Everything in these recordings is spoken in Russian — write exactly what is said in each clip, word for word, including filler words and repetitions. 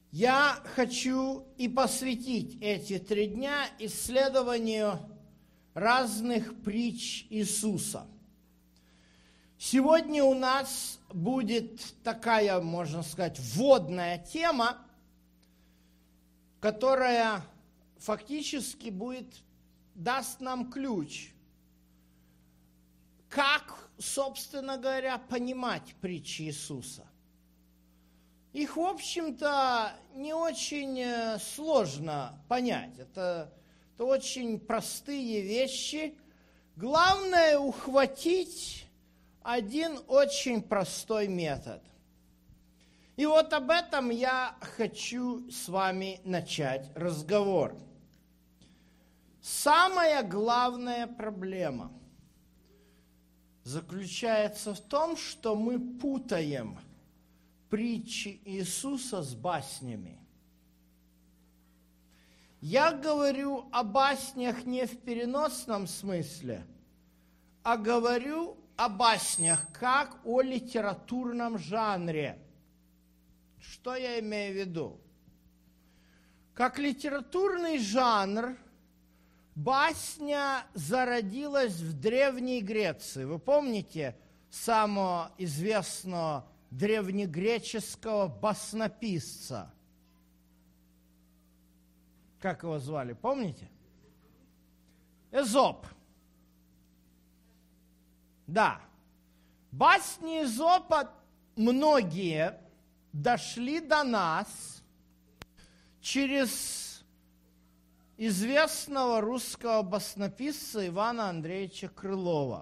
Я хочу и посвятить эти три дня исследованию разных притч Иисуса. Сегодня у нас будет такая, можно сказать, вводная тема, которая фактически будет, даст нам ключ, как, собственно говоря, понимать притчи Иисуса. Их, в общем-то, не очень сложно понять. Это, это очень простые вещи. Главное ухватить один очень простой метод. И вот об этом я хочу с вами начать разговор. Самая главная проблема заключается в том, что мы путаем притчи Иисуса с баснями. Я говорю о баснях не в переносном смысле, а говорю о баснях как о литературном жанре. Что я имею в виду? Как литературный жанр басня зародилась в Древней Греции. Вы помните самого известного древнегреческого баснописца? Как его звали, помните? Эзоп. Да. Басни Эзопа многие дошли до нас через известного русского баснописца Ивана Андреевича Крылова.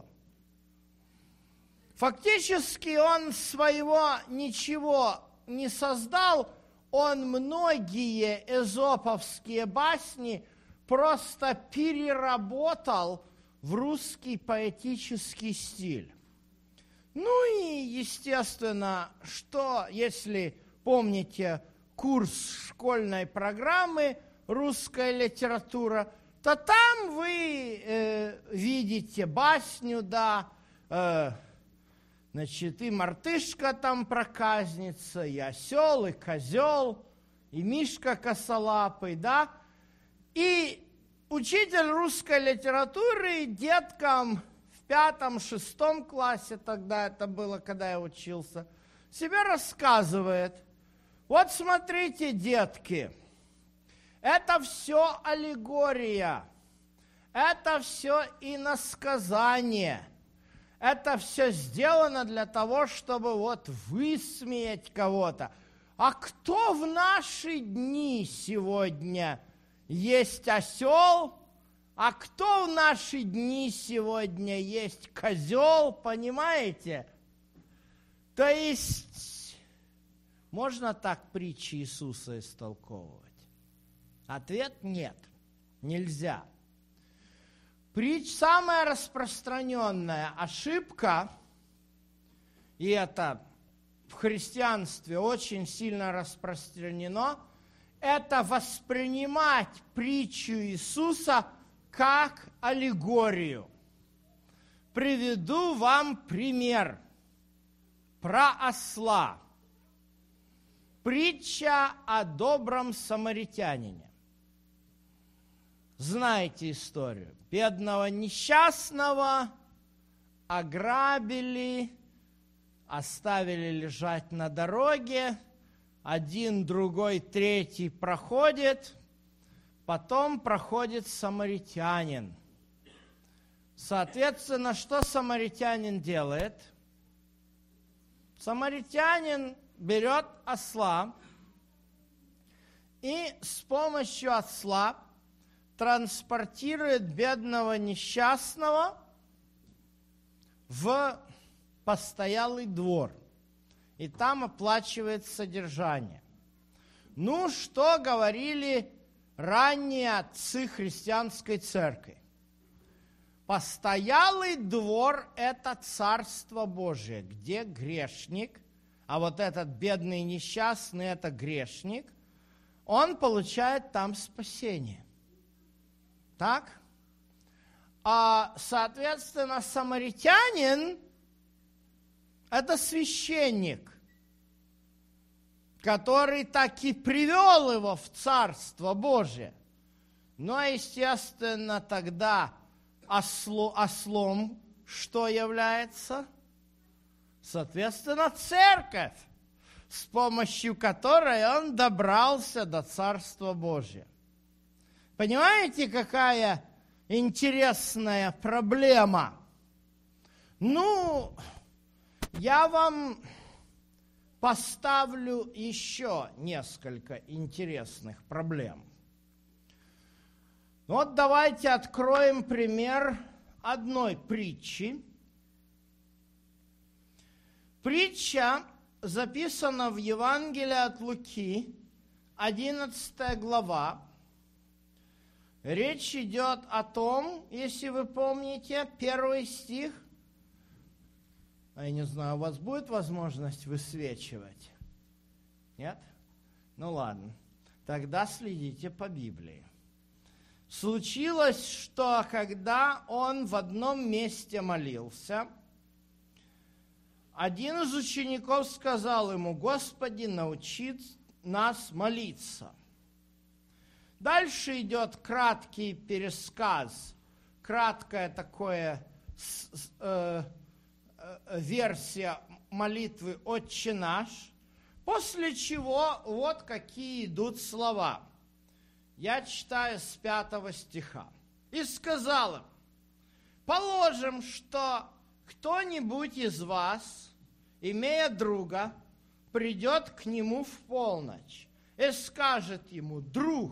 Фактически он своего ничего не создал, он многие эзоповские басни просто переработал в русский поэтический стиль. Ну и, естественно, что, если помните курс школьной программы «Русская литература», то там вы э, видите басню, да, э, значит, и мартышка там проказница, и осел, и козел, и мишка косолапый, да. И учитель русской литературы деткам в пятом-шестом классе, тогда это было, когда я учился, себе рассказывает: вот смотрите, детки, это все аллегория, это все иносказание. Это все сделано для того, чтобы вот высмеять кого-то. А кто в наши дни сегодня есть осел, а кто в наши дни сегодня есть козел, понимаете? То есть, можно так притчи Иисуса истолковывать? Ответ – нет, нельзя. Притч, самая распространенная ошибка, и это в христианстве очень сильно распространено, это воспринимать притчу Иисуса как аллегорию. Приведу вам пример про осла. Притча о добром самаритянине. Знаете историю. Бедного несчастного ограбили, оставили лежать на дороге, один, другой, третий проходит, потом проходит самаритянин. Соответственно, что самаритянин делает? Самаритянин берет осла и с помощью осла транспортирует бедного несчастного в постоялый двор. И там оплачивает содержание. Ну, что говорили ранние отцы христианской церкви? Постоялый двор – это Царство Божие, где грешник, а вот этот бедный несчастный – это грешник, он получает там спасение. Так? А, соответственно, самаритянин – это священник, который так и привел его в Царство Божие. Но, естественно, тогда осло, ослом что является? Соответственно, церковь, с помощью которой он добрался до Царства Божия. Понимаете, какая интересная проблема? Ну, я вам поставлю еще несколько интересных проблем. Вот давайте откроем пример одной притчи. Притча записана в Евангелии от Луки, одиннадцатая глава. Речь идет о том, если вы помните, первый стих. Я не знаю, у вас будет возможность высвечивать? Нет? Ну ладно, тогда следите по Библии. Случилось, что когда он в одном месте молился, один из учеников сказал ему: «Господи, научи нас молиться». Дальше идет краткий пересказ, краткая такая э, э, версия молитвы «Отче наш», после чего вот какие идут слова. Я читаю с пятого стиха. «И сказал им: положим, что кто-нибудь из вас, имея друга, придет к нему в полночь и скажет ему: друг,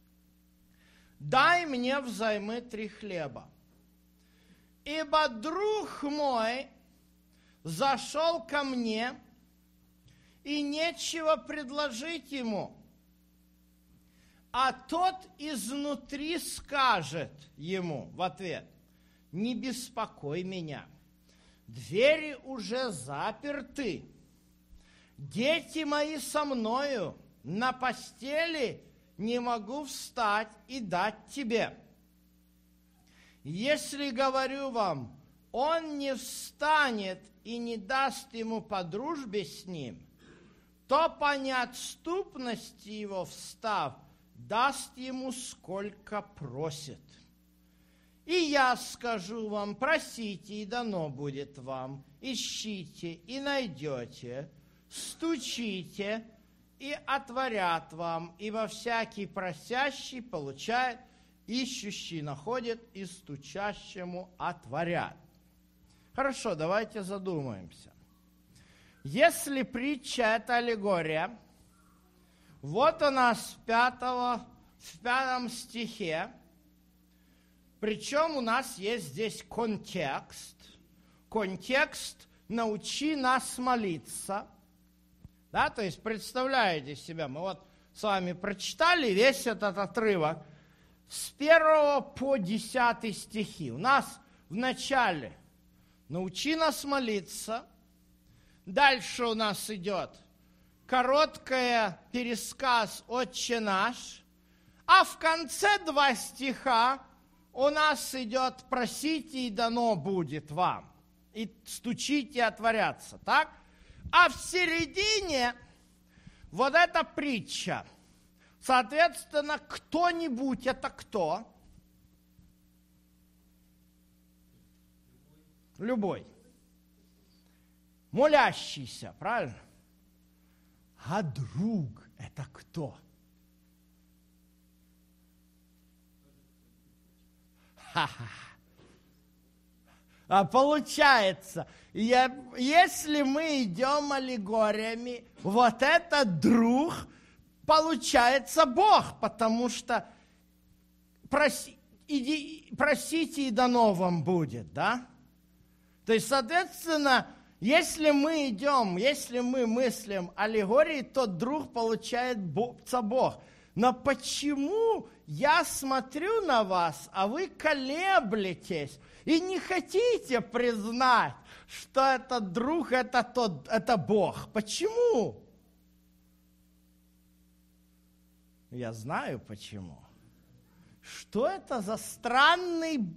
дай мне взаймы три хлеба, ибо друг мой зашел ко мне, и нечего предложить ему. А тот изнутри скажет ему в ответ: не беспокой меня, двери уже заперты, дети мои со мною, на постели не могу встать и дать тебе. Если, говорю вам, он не встанет и не даст ему по дружбе с ним, то по неотступности его встав, даст ему сколько просит. И я скажу вам: просите, и дано будет вам, ищите, и найдете, стучите, и отворят вам, ибо всякий просящий получает, ищущий находит, и стучащему отворят». Хорошо, давайте задумаемся. Если притча – это аллегория, вот у нас в, пятого, в пятом стихе, причем у нас есть здесь контекст. Контекст «научи нас молиться». Да, то есть представляете себе, мы вот с вами прочитали весь этот отрывок с первого по десятый стихи. У нас в начале «научи нас молиться», дальше у нас идет короткий пересказ «Отче наш», а в конце два стиха у нас идет «просите, и дано будет вам», и «стучите, и отворятся», так? А в середине вот эта притча. Соответственно, кто-нибудь – это кто? Любой. Молящийся, правильно? А друг – это кто? Ха-ха. А получается, я, если мы идем аллегориями, вот этот друг получается Бог, потому что проси, иди, просите, и дано вам будет, да? То есть, соответственно, если мы идем, если мы мыслим аллегории, то друг получает Бог. Но почему я смотрю на вас, а вы колеблетесь и не хотите признать, что этот друг, это, тот, это Бог? Почему? Я знаю почему. Что это за странный,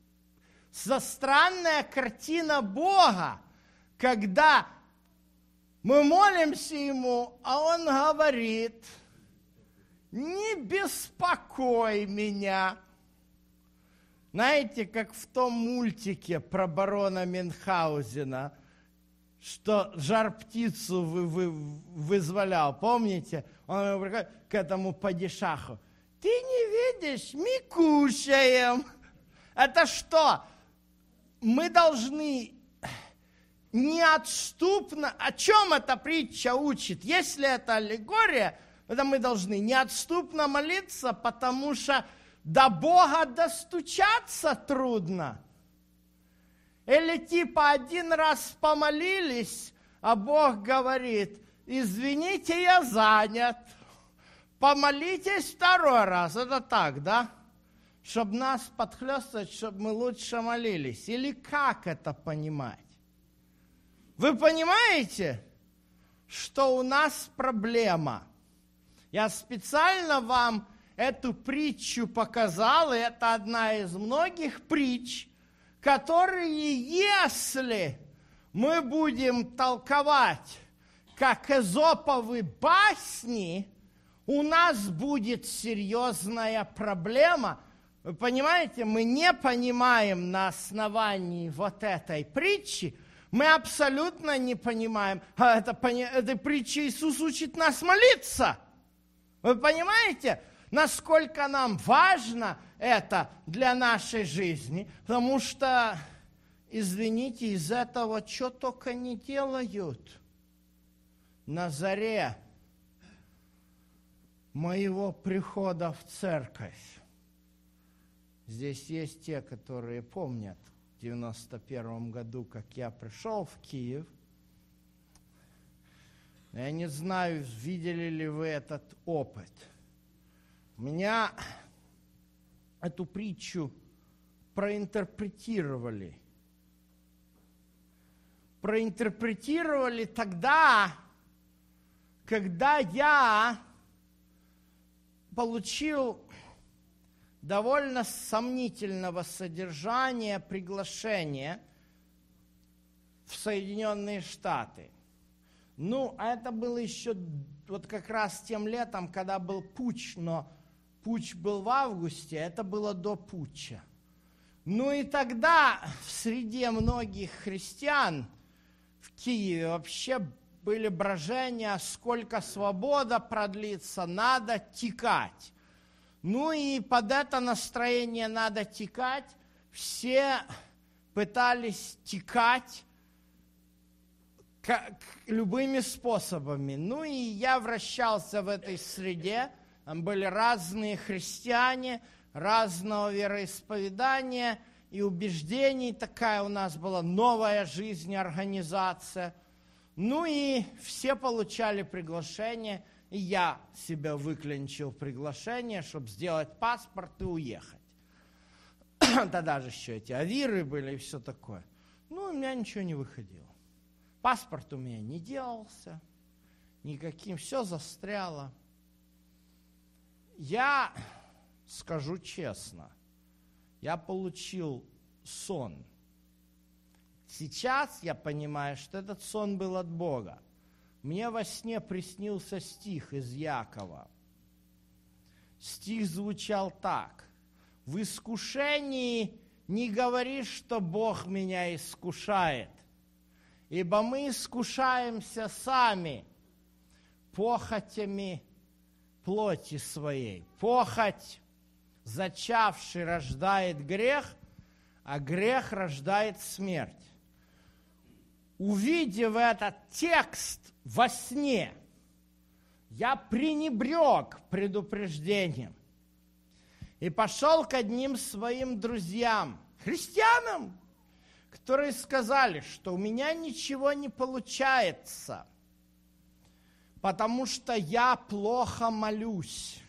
за странная картина Бога, когда Мы молимся ему, а он говорит: не беспокой меня. Знаете, как в том мультике про барона Мюнхгаузена, что жар-птицу вы, вы, вызволял, помните? Он приходит к этому падишаху: ты не видишь, мы кушаем. Это что? Мы должны неотступно... О чем эта притча учит? Если это аллегория, то мы должны неотступно молиться, потому что до Бога достучаться трудно. Или типа один раз помолились, а Бог говорит: извините, я занят. Помолитесь второй раз. Это так, да? Чтобы нас подхлестывать, чтобы мы лучше молились. Или как это понимать? Вы понимаете, что у нас проблема? Я специально вам эту притчу показал, и это одна из многих притч, которые, если мы будем толковать как эзоповы басни, у нас будет серьезная проблема. Вы понимаете, мы не понимаем на основании вот этой притчи, мы абсолютно не понимаем. А это, этой притчи Иисус учит нас молиться. Вы понимаете, насколько нам важно это для нашей жизни? Потому что, извините, из этого что только не делают. На заре моего прихода в церковь. Здесь есть те, которые помнят в девяносто первом году, как я пришел в Киев. Я не знаю, видели ли вы этот опыт. У меня эту притчу проинтерпретировали. Проинтерпретировали тогда, когда я получил довольно сомнительного содержания приглашение в Соединенные Штаты. Ну, а это было еще вот как раз тем летом, когда был путч, но путч был в августе, это было до путча. Ну и тогда в среде многих христиан в Киеве вообще были брожения, сколько свобода продлится, надо текать. Ну и под это настроение надо текать, все пытались текать как, любыми способами. Ну и я вращался в этой среде, там были разные христиане, разного вероисповедания и убеждений. Такая у нас была новая жизнь, организация. Ну и все получали приглашение, и я себе выклинчил приглашение, чтобы сделать паспорт и уехать. Тогда же еще эти авиры были и все такое. Ну, у меня ничего не выходило. Паспорт у меня не делался, никаким, все застряло. Я скажу честно, я получил сон. Сейчас я понимаю, что этот сон был от Бога. Мне во сне приснился стих из Якова. Стих звучал так: «В искушении не говори, что Бог меня искушает, ибо мы искушаемся сами похотями плоти своей. Похоть, зачавший, рождает грех, а грех рождает смерть». Увидев этот текст во сне, я пренебрег предупреждением и пошел к одним своим друзьям, христианам, которые сказали, что у меня ничего не получается, потому что я плохо молюсь.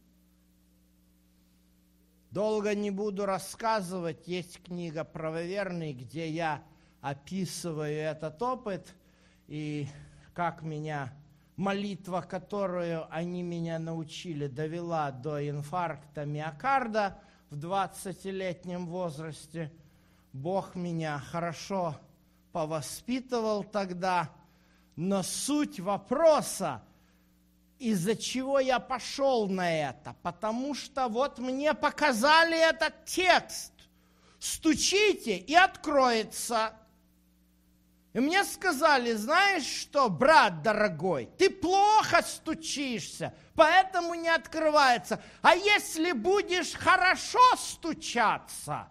Долго не буду рассказывать, есть книга «Правоверный», где я описываю этот опыт и как меня молитва, которую они меня научили, довела до инфаркта миокарда в двадцатилетнем возрасте. Бог меня хорошо повоспитывал тогда, Но суть вопроса, из-за чего я пошел на это, потому что вот мне показали этот текст. Стучите, и откроется. И мне сказали, знаешь что, брат дорогой, ты плохо стучишься, поэтому не открывается. А если будешь хорошо стучаться,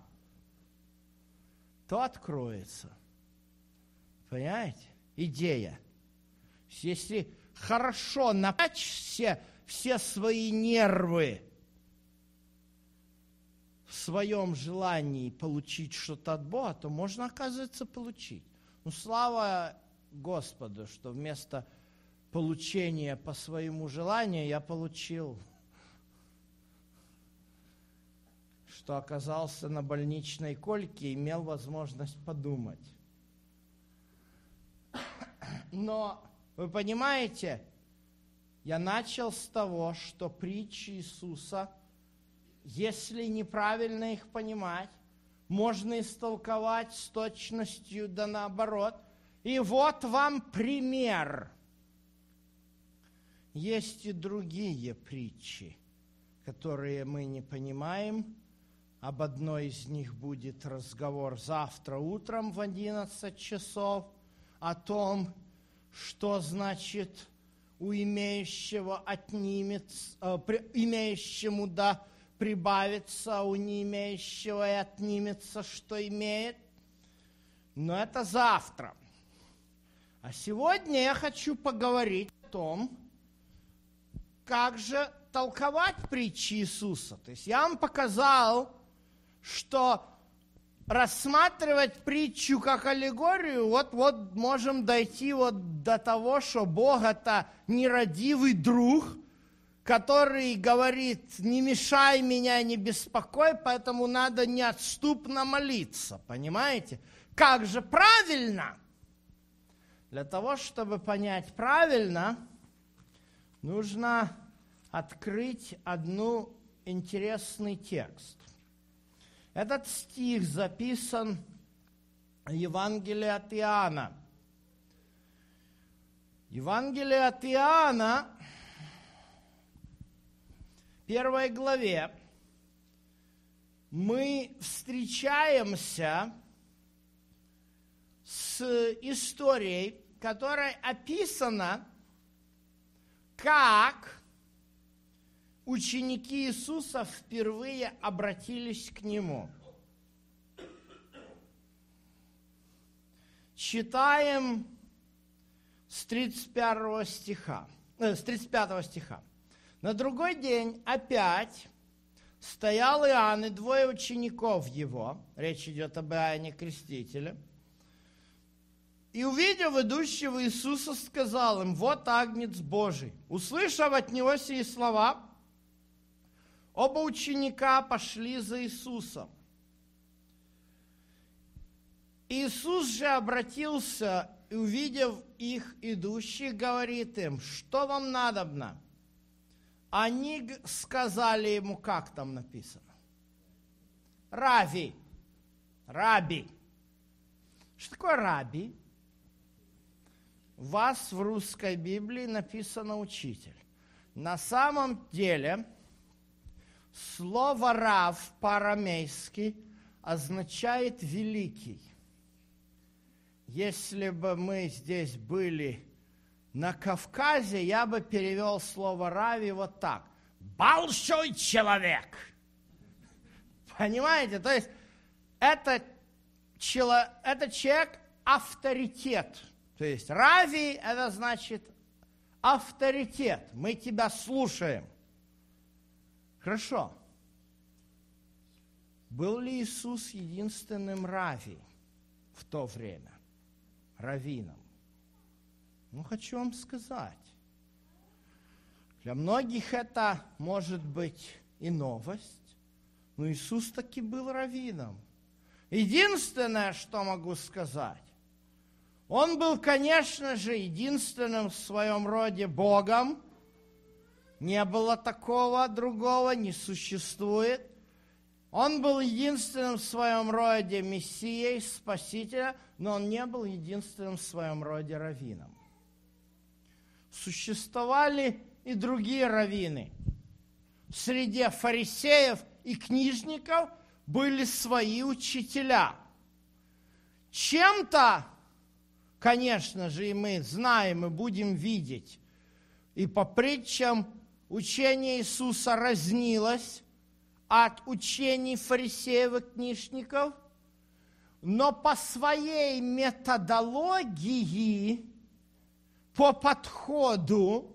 то откроется. Понимаете? Идея. Если хорошо напрячь все, все свои нервы в своем желании получить что-то от Бога, то можно, оказывается, получить. Ну, слава Господу, что вместо получения по своему желанию я получил, что оказался на больничной койке и имел возможность подумать. Но, вы понимаете, я начал с того, что притчи Иисуса, если неправильно их понимать, можно истолковать с точностью да наоборот. И вот вам пример. Есть и другие притчи, которые мы не понимаем. Об одной из них будет разговор завтра утром в одиннадцать часов, о том, что значит у имеющего отнимется, э, при, имеющему да прибавится, у не имеющего и отнимется, что имеет. Но это завтра. А сегодня я хочу поговорить о том, как же толковать притчи Иисуса. То есть я вам показал, что рассматривать притчу как аллегорию, вот-вот можем дойти вот до того, что Бог – это нерадивый друг, который говорит, не мешай меня, не беспокой, поэтому надо неотступно молиться, понимаете? Как же правильно? Для того, чтобы понять правильно, нужно открыть одну интересный текст. Этот стих записан в Евангелии от Иоанна. Евангелие от Иоанна, в первой главе, мы встречаемся с историей, которая описана, как ученики Иисуса впервые обратились к Нему. Читаем с тридцать первого стиха, э, с тридцать пятого стиха. На другой день опять стоял Иоанн и двое учеников его, речь идет об Иоанне Крестителе, и, увидев идущего Иисуса, сказал им: вот Агнец Божий. Услышав от него сии слова, оба ученика пошли за Иисусом. Иисус же обратился и, увидев их идущих, говорит им: что вам надобно? Они сказали ему, как там написано? Рави. Раби. Что такое раби? У вас в русской Библии написано учитель. На самом деле слово «рав» по-арамейски означает «великий». Если бы мы здесь были на Кавказе, я бы перевел слово «рави» вот так. Большой человек. Понимаете? То есть это, чело, это человек авторитет. То есть рави – это значит авторитет. Мы тебя слушаем. Хорошо. Был ли Иисус единственным рави в то время? Раввином? Ну, хочу вам сказать. Для многих это может быть и новость, но Иисус таки был раввином. Единственное, что могу сказать, он был, конечно же, единственным в своем роде Богом. Не было такого другого, не существует. Он был единственным в своем роде Мессией, Спасителем, но он не был единственным в своем роде раввином. существовали и другие раввины. Среди фарисеев и книжников были свои учителя. Чем-то, конечно же, и мы знаем, и будем видеть, и по притчам учение Иисуса разнилось от учений фарисеев и книжников, но по своей методологии, по подходу,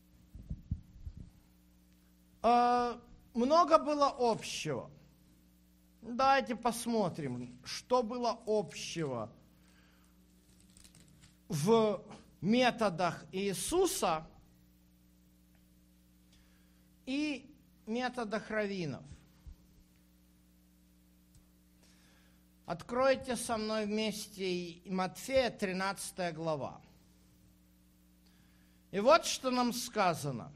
э, много было общего. Давайте посмотрим, что было общего в методах Иисуса и методах раввинов. Откройте со мной вместе Матфея, тринадцатая глава. И вот что нам сказано.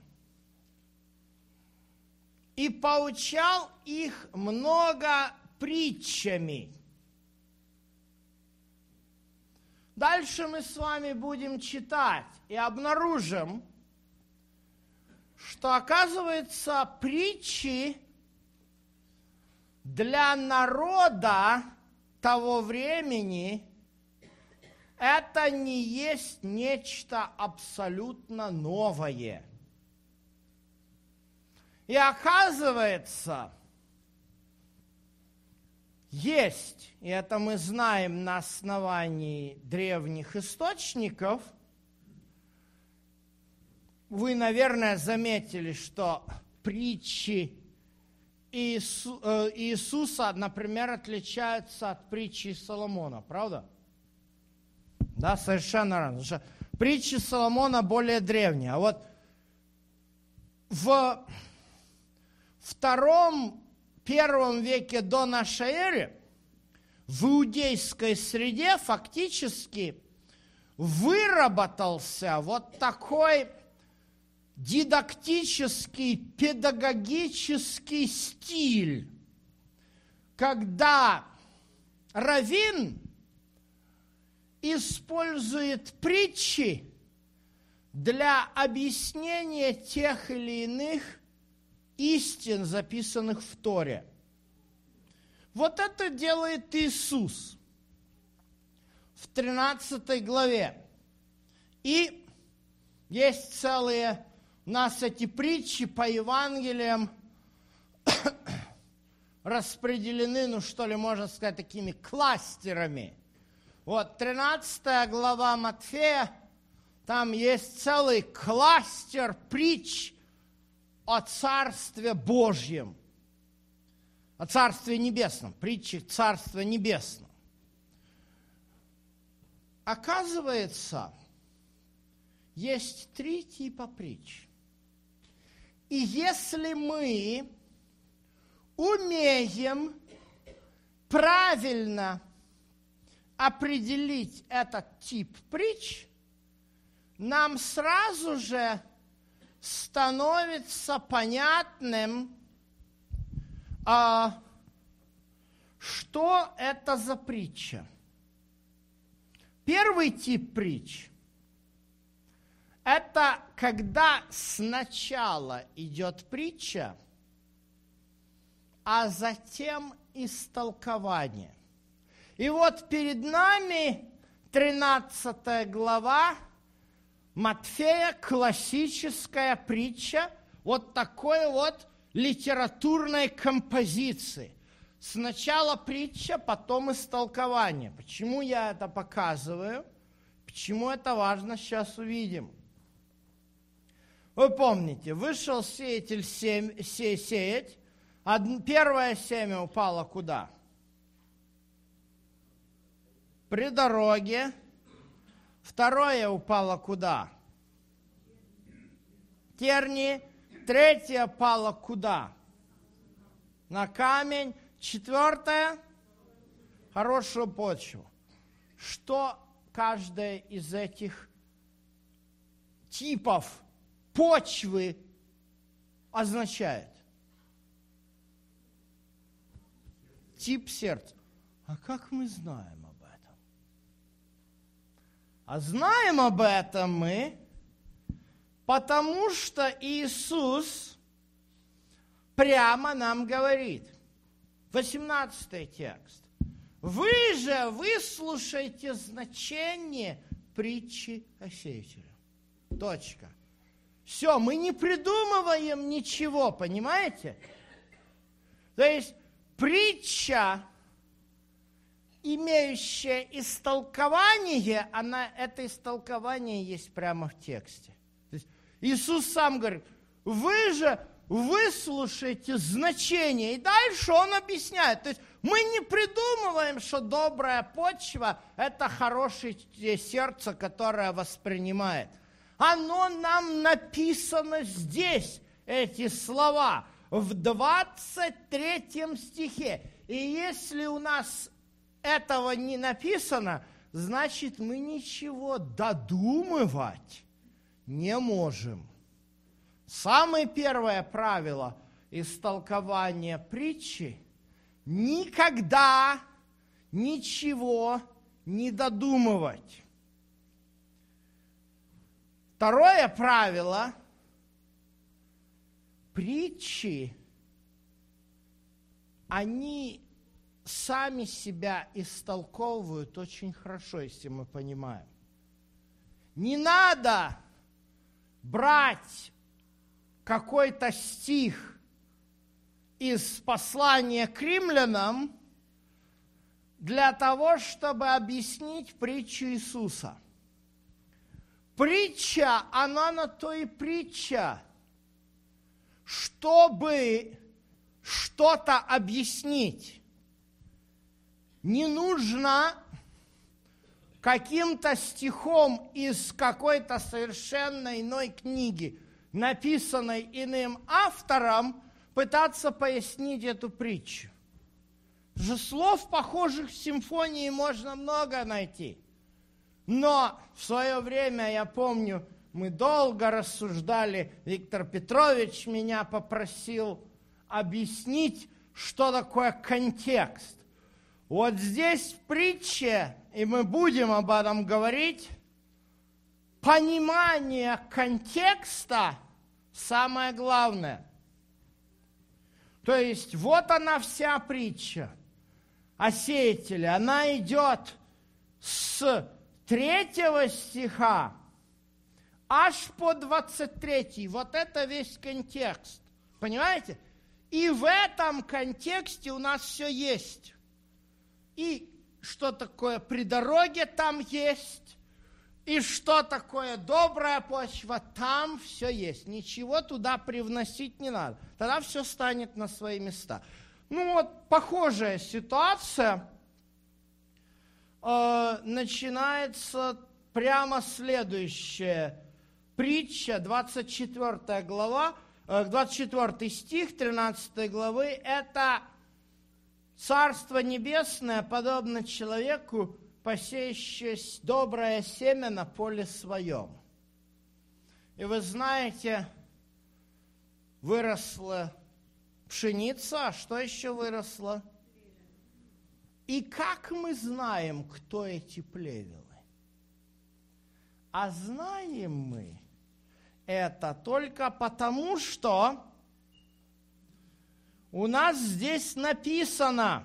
«И поучал их много притчами». Дальше мы с вами будем читать и обнаружим, что, оказывается, притчи для народа того времени это не есть нечто абсолютно новое. И оказывается, есть, и это мы знаем на основании древних источников. Вы, наверное, заметили, что притчи Иису, э, Иисуса, например, отличаются от притчи Соломона, правда? Да, совершенно разные. Потому что притчи Соломона более древние. А вот в втором, первом веке до нашей эры в иудейской среде фактически выработался вот такой дидактический, педагогический стиль, когда раввин использует притчи для объяснения тех или иных истин, записанных в Торе. Вот это делает Иисус в тринадцатой главе. И есть целые у нас эти притчи по Евангелиям распределены, ну что ли, можно сказать, такими кластерами. Вот тринадцатая глава Матфея, там есть целый кластер притч о Царстве Божьем, о Царстве Небесном, притчи Царства Небесного. Оказывается, есть три типа притч. И если мы умеем правильно определить этот тип притч, нам сразу же становится понятным, а, что это за притча. Первый тип притч – это когда сначала идет притча, а затем истолкование. И вот перед нами тринадцатая глава Матфея, классическая притча вот такой вот литературной композиции. Сначала притча, потом истолкование. Почему я это показываю? Почему это важно, сейчас увидим. Вы помните, вышел сеятель се- се- сеять, Од- первое семя упало куда? При дороге. Второе упало куда? Терни. Третье упало куда? На камень. Четвертое – хорошую почву. Что каждая из этих типов почвы означает? Тип сердца. А как мы знаем об этом? А знаем об этом мы, Потому что Иисус прямо нам говорит, восемнадцатый текст, «Вы же выслушайте значение притчи о сеятеле». Точка. Все, мы не придумываем ничего, понимаете? То есть притча, имеющая истолкование, она, это истолкование есть прямо в тексте. То есть Иисус сам говорит, вы же выслушайте значение. И дальше Он объясняет. То есть мы не придумываем, что добрая почва – это хорошее сердце, которое воспринимает. Оно нам написано здесь, эти слова, в двадцать третьем стихе. И если у нас этого не написано, значит, мы ничего додумывать не можем. Самое первое правило истолкования притчи – никогда ничего не додумывать. Второе правило – притчи, они сами себя истолковывают очень хорошо, если мы понимаем. Не надо брать какой-то стих из послания к римлянам для того, чтобы объяснить притчу Иисуса. Притча, она на то и притча, чтобы что-то объяснить. Не нужно каким-то стихом из какой-то совершенно иной книги, написанной иным автором, пытаться пояснить эту притчу. Же слов, похожих в симфонии, можно много найти. Но в свое время, я помню, мы долго рассуждали, Виктор Петрович меня попросил объяснить, что такое контекст. Вот здесь в притче, и мы будем об этом говорить, понимание контекста самое главное. То есть вот она вся притча о сеятеле. Она идет с третьего стиха аж по двадцать третий. Вот это весь контекст. Понимаете? И в этом контексте у нас все есть. И что такое при дороге там есть, и что такое добрая почва, там все есть. Ничего туда привносить не надо. Тогда все станет на свои места. Ну вот, похожая ситуация э, начинается прямо следующая притча, двадцать четвёртая глава, э, двадцать четвёртый стих тринадцатой главы, это Царство Небесное подобно человеку, посеющее доброе семя на поле своем. И вы знаете, выросла пшеница, а что еще выросло? И как мы знаем, кто эти плевелы? А знаем мы это только потому, что у нас здесь написано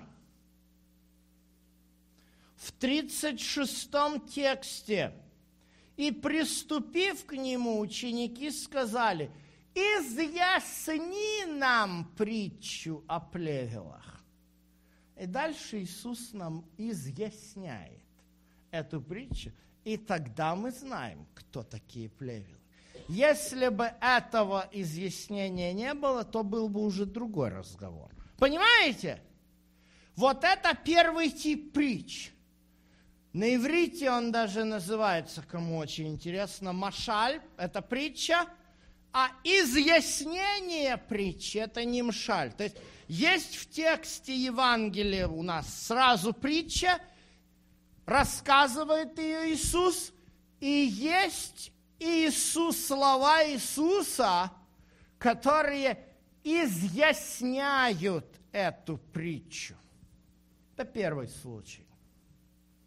в тридцать шестом тексте: «И, приступив к нему, ученики сказали: изъясни нам притчу о плевелах». И дальше Иисус нам изъясняет эту притчу, и тогда мы знаем, кто такие плевелы. Если бы этого изъяснения не было, то был бы уже другой разговор. Понимаете? Вот это первый тип притч. На иврите он даже называется, кому очень интересно, машаль, это притча, а изъяснение притчи – это не мшаль. То есть есть в тексте Евангелия у нас сразу притча, рассказывает ее Иисус, и есть Иисус, слова Иисуса, которые изъясняют эту притчу. Это первый случай.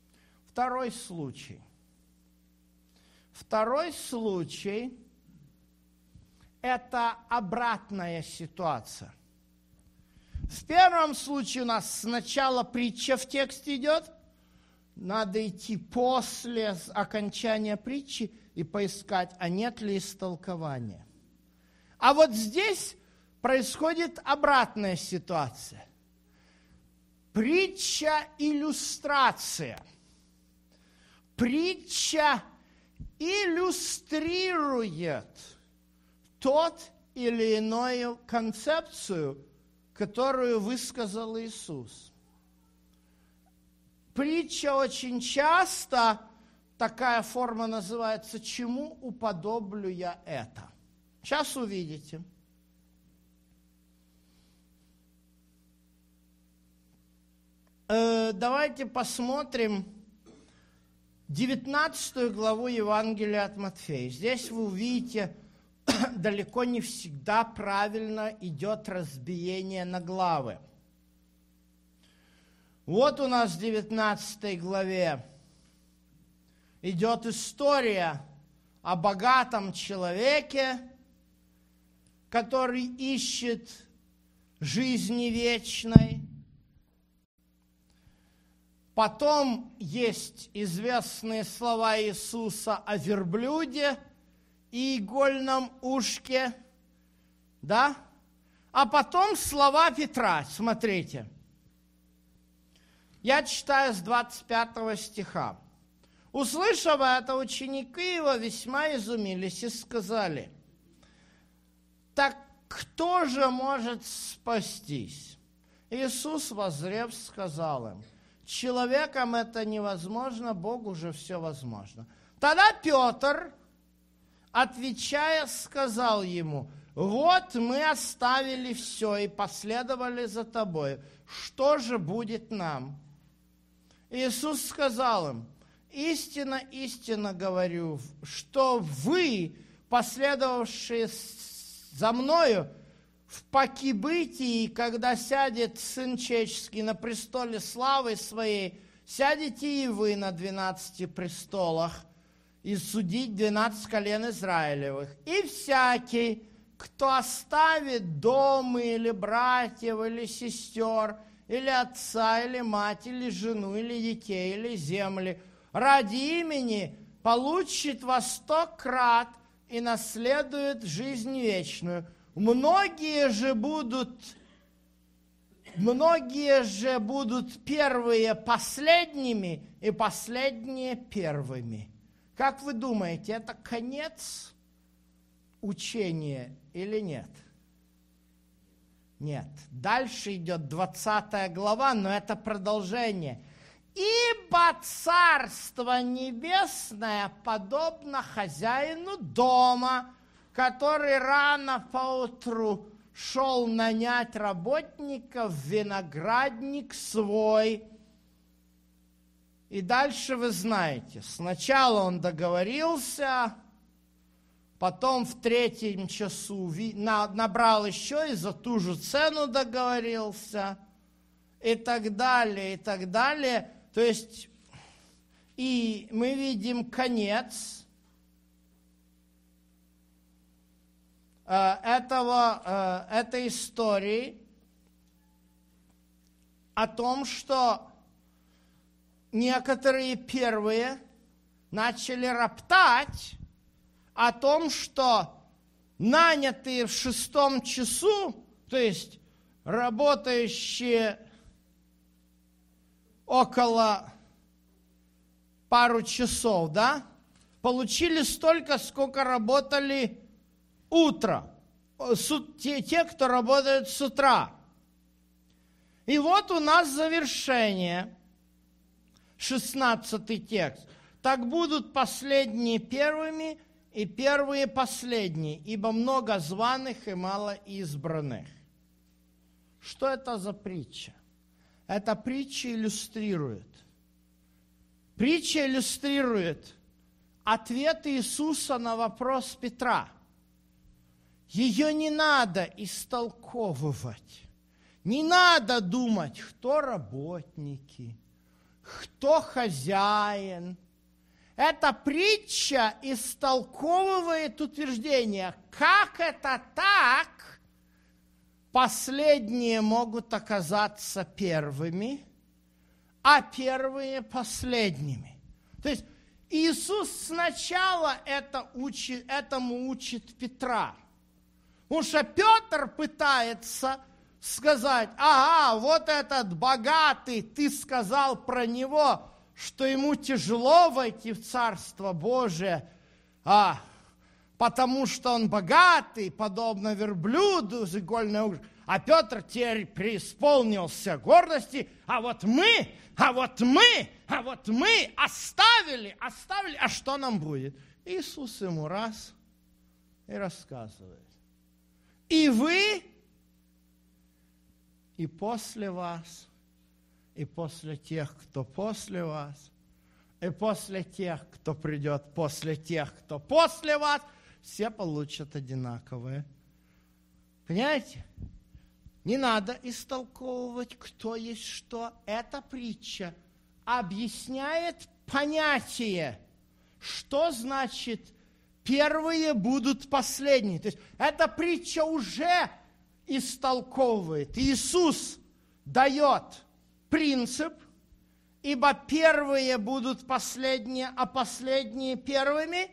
Второй случай. Второй случай это обратная ситуация. В первом случае у нас сначала притча в тексте идет, надо идти после окончания притчи и поискать, а нет ли истолкования. А вот здесь происходит обратная ситуация. Притча-иллюстрация. Притча иллюстрирует тот или иную концепцию, которую высказал Иисус. Притча очень часто, такая форма называется «Чему уподоблю я это?». Сейчас увидите. Э, давайте посмотрим девятнадцатую главу Евангелия от Матфея. Здесь вы увидите, далеко не всегда правильно идет разбиение на главы. Вот у нас в девятнадцатой главе идет история о богатом человеке, который ищет жизни вечной. Потом есть известные слова Иисуса о верблюде и игольном ушке, да? А потом слова Петра, смотрите. Я читаю с двадцать пятого стиха. «Услышав это, ученики его весьма изумились и сказали: так кто же может спастись? Иисус, воззрев, сказал им: человеком это невозможно, Богу же все возможно. Тогда Петр, отвечая, сказал ему: вот мы оставили все и последовали за тобой. Что же будет нам? Иисус сказал им: истинно, истинно говорю, что вы, последовавшие за мною, в покибытии, когда сядет Сын Человеческий на престоле славы Своей, сядете и вы на двенадцати престолах, и судить двенадцать колен Израилевых. И всякий, кто оставит дом или братьев, или сестер, или отца, или мать, или жену, или детей, или земли, ради имени получит во сто крат и наследует жизнь вечную. Многие же будут, многие же будут первые последними, и последние первыми. Как вы думаете, это конец учения или нет? Нет. Дальше идет двадцатая глава, но это продолжение. «Ибо Царство Небесное подобно хозяину дома, который рано поутру шел нанять работников в виноградник свой». И дальше вы знаете, сначала он договорился, потом в третьем часу набрал еще и за ту же цену договорился, и так далее, и так далее. То есть, и мы видим конец этого, этой истории о том, что некоторые первые начали роптать о том, что нанятые в шестом часу, то есть работающие около пару часов, да, получили столько, сколько работали утро, те, те, кто работает с утра. И вот у нас завершение, шестнадцатый текст. «Так будут последние первыми, и первые последние, ибо много званых и мало избранных». Что это за притча? Эта притча иллюстрирует. Притча иллюстрирует ответ Иисуса на вопрос Петра. Ее не надо истолковывать. Не надо думать, кто работники, кто хозяин. эта притча истолковывает утверждение, как это так, последние могут оказаться первыми, а первые последними. То есть Иисус сначала это учит, этому учит Петра. Потому что Петр пытается сказать, ага, вот этот богатый, ты сказал про него, что ему тяжело войти в Царство Божие, а, потому что он богатый, подобно верблюду с игольной угрозой. А Петр теперь преисполнился гордости, а вот мы, а вот мы, а вот мы оставили, оставили, а что нам будет? Иисус ему раз и рассказывает. И вы, и после вас, и после тех, кто после вас, и после тех, кто придет после тех, кто после вас, все получат одинаковые. Понимаете? Не надо истолковывать, кто есть что. Эта притча объясняет понятие, что значит первые будут последние. То есть эта притча уже истолковывает. Иисус дает принцип, ибо первые будут последние, а последние первыми.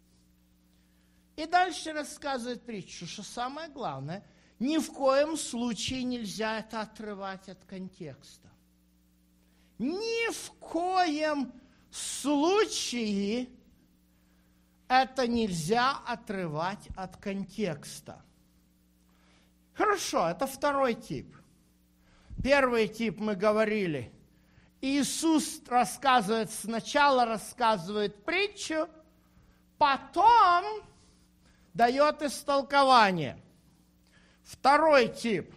И дальше рассказывает притчу, что самое главное, ни в коем случае нельзя это отрывать от контекста. Ни в коем случае это нельзя отрывать от контекста. Хорошо, это второй тип. Первый тип мы говорили. Иисус рассказывает, сначала рассказывает притчу, потом дает истолкование. Второй тип.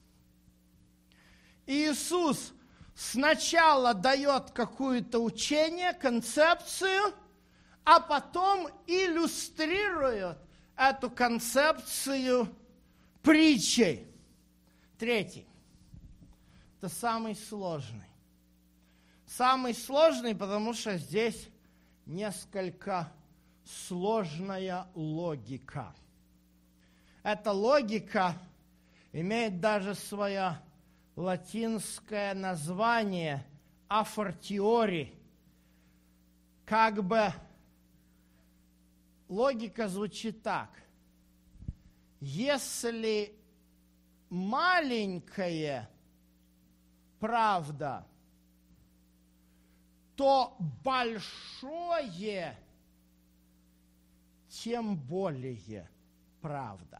Иисус сначала дает какое-то учение, концепцию, а потом иллюстрирует эту концепцию притчей. Третий. Это самый сложный. Самый сложный, потому что здесь несколько сложная логика. Эта логика имеет даже свое латинское название афортиори. Как бы логика звучит так. Если маленькая правда, то большое тем более правда.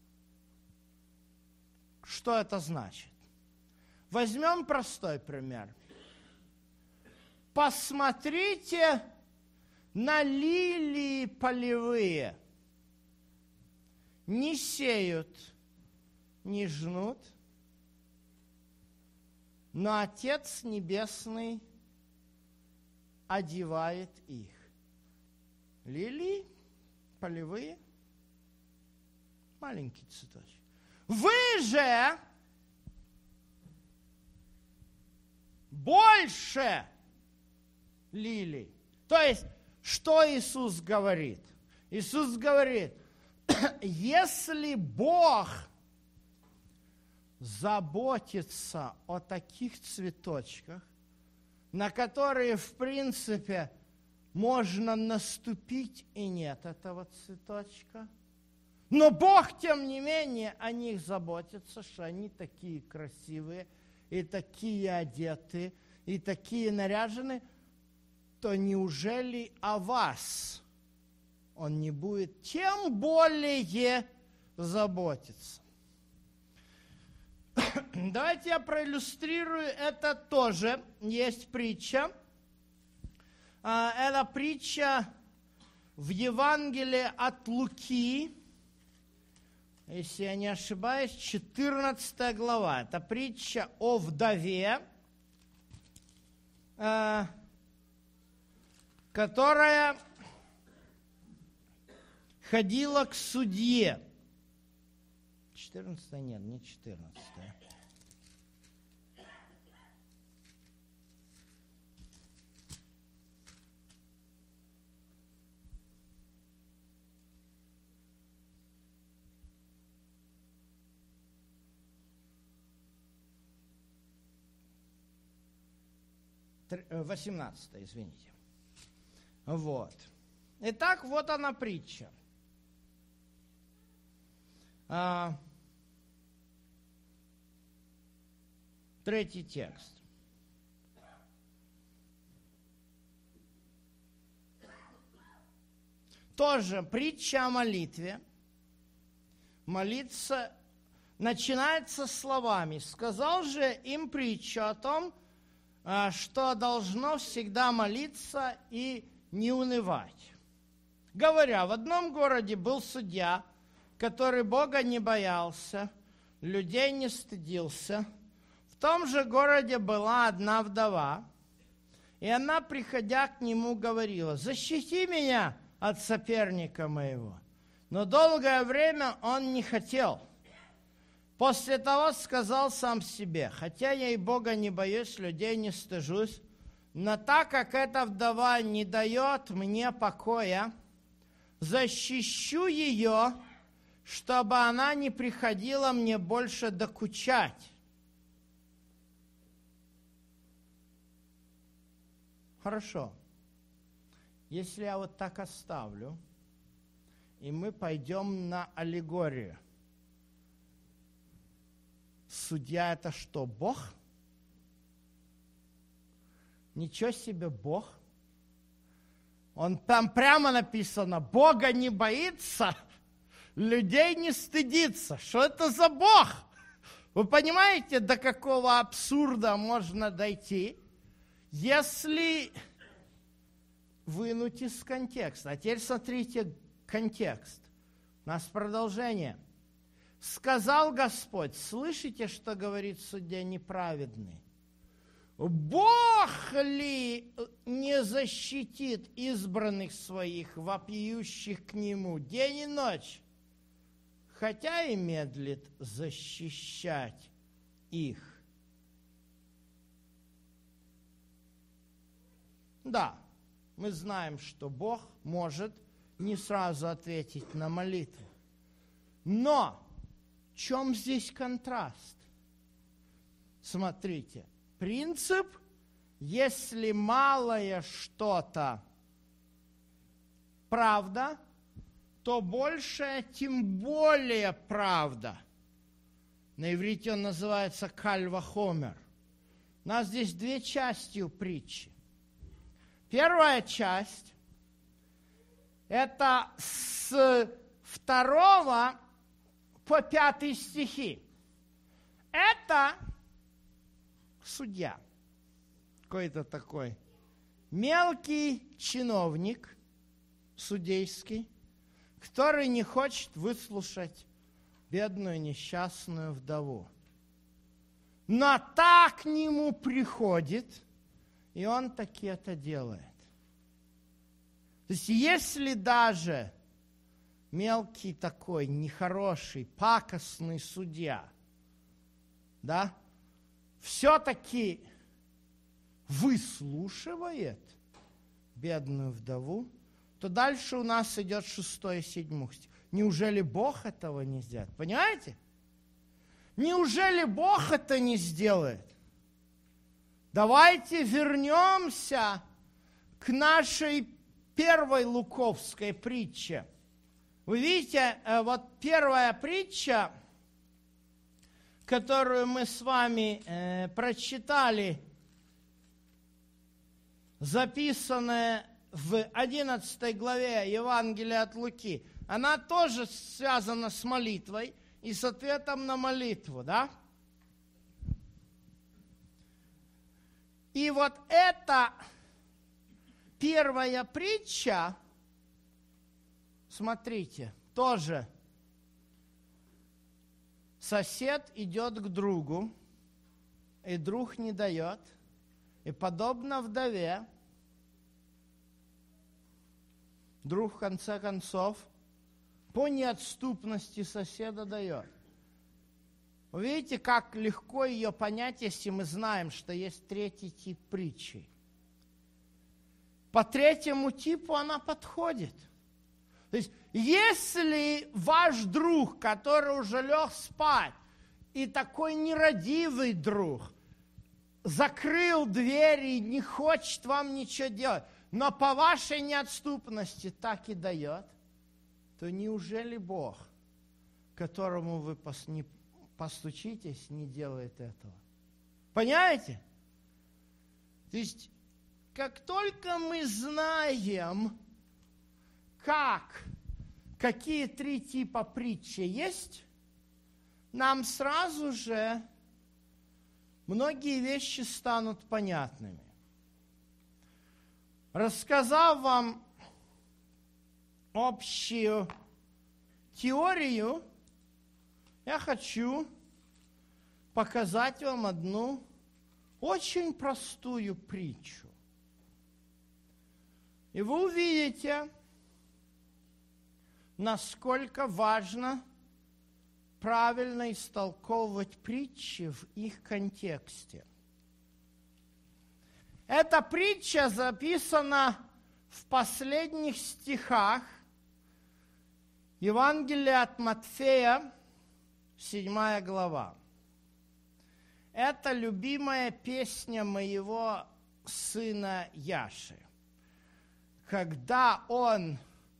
Что это значит? Возьмем простой пример. Посмотрите на лилии полевые. Не сеют, не жнут, но Отец Небесный одевает их. Лилии полевые, маленький цветочек. Вы же больше лилий. То есть, что Иисус говорит? Иисус говорит, если Бог заботится о таких цветочках, на которые, в принципе, можно наступить, и нет этого цветочка, но Бог, тем не менее, о них заботится, что они такие красивые, и такие одетые, и такие наряжены, то неужели о вас Он не будет тем более заботиться? Давайте я проиллюстрирую это тоже. Есть притча. Это притча в Евангелии от Луки, если я не ошибаюсь, четырнадцатая глава. Это притча о вдове, которая ходила к судье. четырнадцатая, нет, не четырнадцатая. восемнадцатая, извините. Вот. Итак, вот она притча. А, третий текст. Тоже притча о молитве. Молиться начинается словами. Сказал же им притчу о том, что должно всегда молиться и не унывать. Говоря, в одном городе был судья, который Бога не боялся, людей не стыдился. В том же городе была одна вдова, и она, приходя к нему, говорила: «Защити меня от соперника моего». Но долгое время он не хотел. После того сказал сам себе: «Хотя я и Бога не боюсь, людей не стыжусь, но так как эта вдова не дает мне покоя, защищу ее, чтобы она не приходила мне больше докучать». Хорошо. Если я вот так оставлю, и мы пойдем на аллегорию. Судья – это что, Бог? Ничего себе Бог. Он там прямо написано: Бога не боится, людей не стыдится. Что это за Бог? Вы понимаете, до какого абсурда можно дойти, если вынуть из контекста? А теперь смотрите контекст. У нас продолжение. «Сказал Господь». Слышите, что говорит судья неправедный? «Бог ли не защитит избранных своих, вопиющих к Нему день и ночь, хотя и медлит защищать их?» Да, мы знаем, что Бог может не сразу ответить на молитву. Но в чем здесь контраст? Смотрите, принцип: если малое что-то правда, то большее тем более правда. На иврите он называется каль-ва-хомер. У нас здесь две части у притчи. Первая часть – это с второго по пятый стихи. Это судья, какой-то такой мелкий чиновник судейский, который не хочет выслушать бедную несчастную вдову. Но так к нему приходит, и он таки это делает. То есть, если даже мелкий такой, нехороший, пакостный судья, да, все-таки выслушивает бедную вдову, то дальше у нас идет шестой и седьмой стих. Неужели Бог этого не сделает? Понимаете? Неужели Бог это не сделает? Давайте вернемся к нашей первой луковской притче. Вы видите, вот первая притча, которую мы с вами э, прочитали, записанная в одиннадцатой главе Евангелия от Луки, она тоже связана с молитвой и с ответом на молитву, да? И вот эта первая притча, смотрите, тоже сосед идет к другу, и друг не дает, и подобно вдове, друг в конце концов по неотступности соседа дает. Вы видите, как легко ее понять, если мы знаем, что есть третий тип притчи. По третьему типу она подходит. То есть, если ваш друг, который уже лег спать, и такой нерадивый друг, закрыл двери и не хочет вам ничего делать, но по вашей неотступности так и дает, то неужели Бог, которому вы пос, не постучитесь, не делает этого? Понимаете? То есть, как только мы знаем, как, какие три типа притчи есть, нам сразу же многие вещи станут понятными. Рассказав вам общую теорию, я хочу показать вам одну очень простую притчу. И вы увидите, насколько важно правильно истолковывать притчи в их контексте. Эта притча записана в последних стихах Евангелия от Матфея, седьмая глава. Это любимая песня моего сына Яши. Когда он,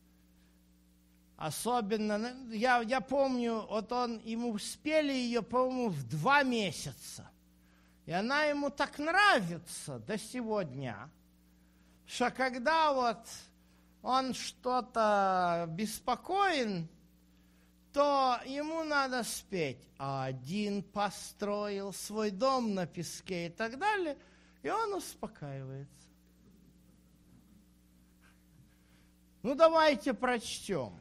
особенно, я, я помню, вот он, ему спели ее, по-моему, в два месяца. И она ему так нравится до сегодня, что когда вот он что-то беспокоен, то ему надо спеть. Один построил свой дом на песке и так далее, и он успокаивается. Ну, давайте прочтем.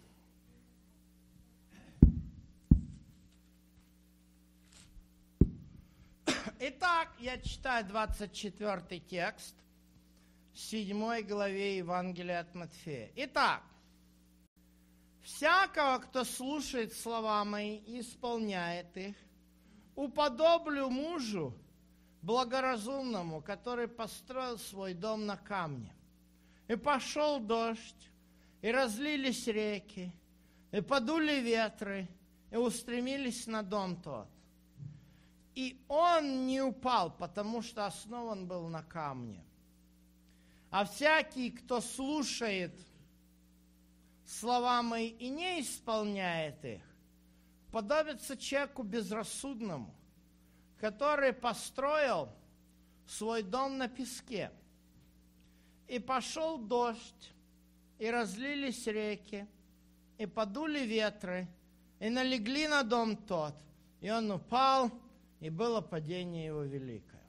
Итак, я читаю двадцать четвёртый текст, седьмой главе Евангелия от Матфея. Итак, всякого, кто слушает слова мои и исполняет их, уподоблю мужу благоразумному, который построил свой дом на камне. И пошел дождь, и разлились реки, и подули ветры, и устремились на дом тот. И он не упал, потому что основан был на камне. А всякий, кто слушает слова мои и не исполняет их, подобится человеку безрассудному, который построил свой дом на песке. И пошел дождь, и разлились реки, и подули ветры, и налегли на дом тот, и он упал, и было падение его великое.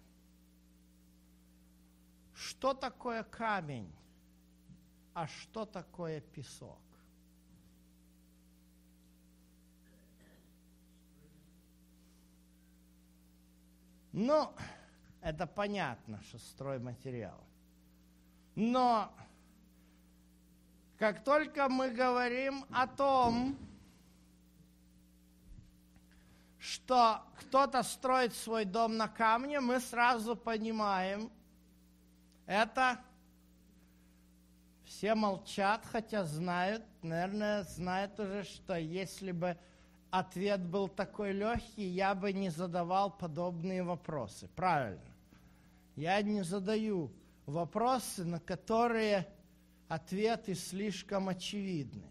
Что такое камень, а что такое песок? Ну, это понятно, что стройматериал. Но как только мы говорим о том, что кто-то строит свой дом на камне, мы сразу понимаем, это все молчат, хотя знают, наверное, знают уже, что если бы ответ был такой легкий, я бы не задавал подобные вопросы. Правильно. Я не задаю вопросы, на которые ответы слишком очевидны.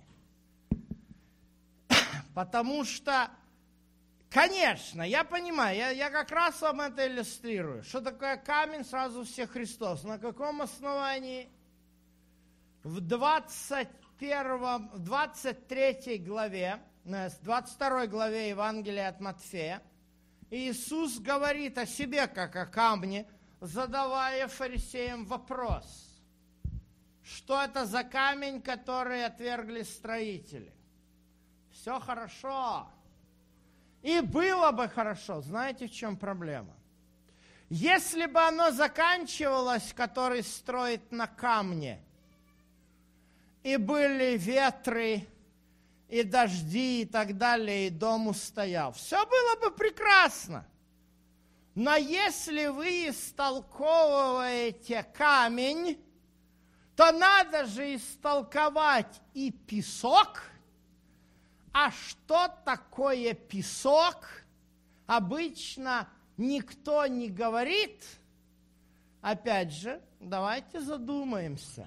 Потому что, конечно, я понимаю, я, я как раз вам это иллюстрирую. Что такое камень, сразу все Христос. На каком основании? В двадцать первом, в двадцать третьей главе, двадцать второй главе Евангелия от Матфея, Иисус говорит о себе, как о камне, задавая фарисеям вопрос. Что это за камень, который отвергли строители? Все хорошо. И было бы хорошо. Знаете, в чем проблема? Если бы оно заканчивалось, который строит на камне, и были ветры, и дожди, и так далее, и дом устоял, все было бы прекрасно. Но если вы истолковываете камень, то надо же истолковать и песок. А что такое песок, обычно никто не говорит, опять же, давайте задумаемся.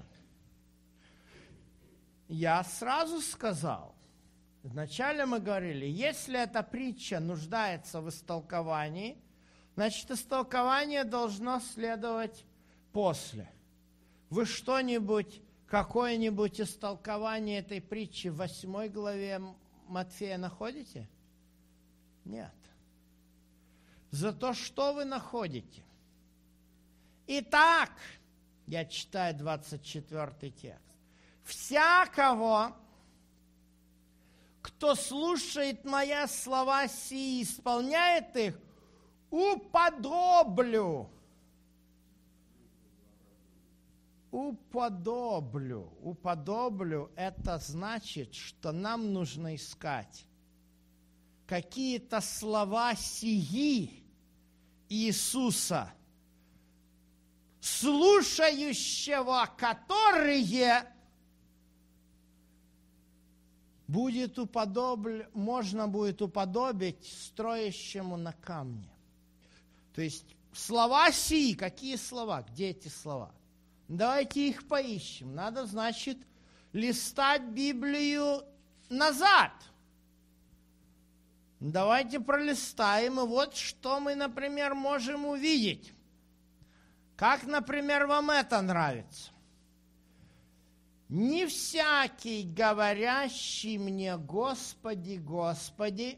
Я сразу сказал, вначале мы говорили, если эта притча нуждается в истолковании, значит, истолкование должно следовать после. Вы что-нибудь, какое-нибудь истолкование этой притчи в восьмой главе Матфея находите? Нет. Зато что вы находите? Итак, я читаю двадцать четвёртый текст. «Всякого, кто слушает мои слова сии и исполняет их, уподоблю». Уподоблю. Уподоблю – это значит, что нам нужно искать какие-то слова сии Иисуса, слушающего которые будет уподобль, можно будет уподобить строящему на камне. То есть слова сии, какие слова? Где эти слова? Давайте их поищем. Надо, значит, листать Библию назад. Давайте пролистаем, и вот что мы, например, можем увидеть. Как, например, вам это нравится? «Не всякий, говорящий мне, Господи, Господи,